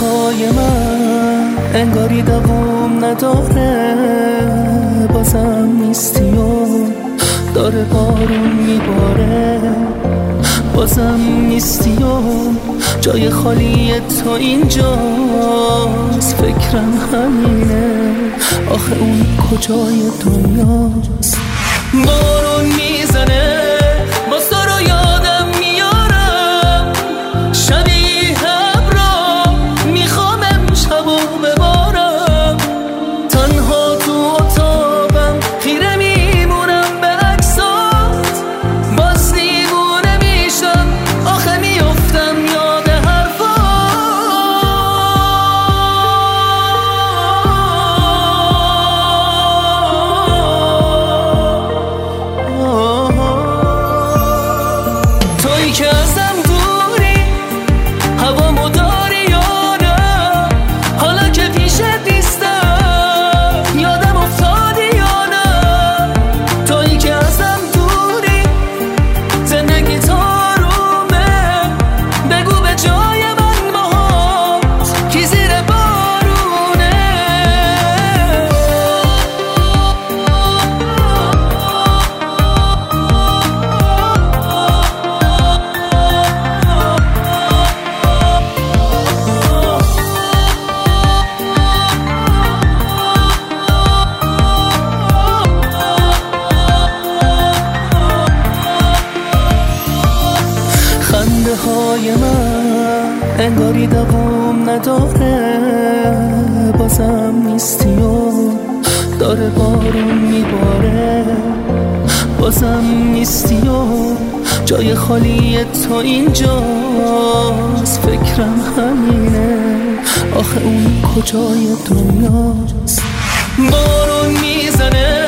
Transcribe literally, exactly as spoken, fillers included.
های من انگاری دوام نداره، بازم نیستی و داره بارون میباره، بازم نیستی و جای خالی تو اینجاست، فکرم همینه آخه اون کجای دنیاست. بارون میزنه باز تو رو یادم میارم، شبیه ابرا میخوام امشب و ببارم، تنها تو اتاقم خیره میمونم به عکسات، باز دیوونه میشم آخه میفتم یاد حرفات. تویی که ازم دوری هوامو داری یا نه، حالا که پیشت نیستم یادم افتادی یا نه، تویی که ازم دوری زندگی تارومه، بگو به جای من باهات کی زیر بارونه. خنده های من انگاری دوام نداره، بازم نیستی و داره بارون میباره، بازم نیستی و جای خالی تو اینجاست، فکرم همینه آخه اون کجای دنیاست. بارون میزنه